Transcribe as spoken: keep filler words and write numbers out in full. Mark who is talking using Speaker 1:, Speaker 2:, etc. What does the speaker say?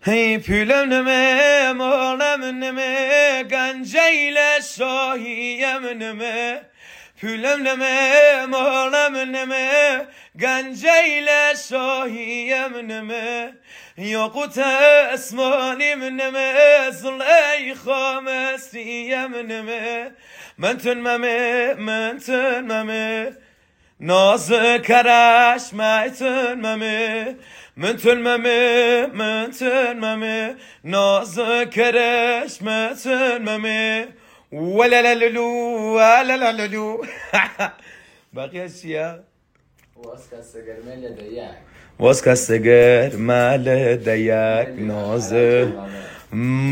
Speaker 1: هی پولم نمه مالم نمه گنجیل شاهیم نمه پولم نمه مالم نمه گنجیل شاهیم نمه یاقوت اسمانیم نمه زلیخا مسیم نمه من تنممه من تنممه ناز کرش میتنممه من تنممه من تنممه ناز کرش میتنممه ولا لا لولو ولا لا لولو باقي اشياء
Speaker 2: واسكا سجر مال دياك
Speaker 1: واسكا السجر مال دياك ناز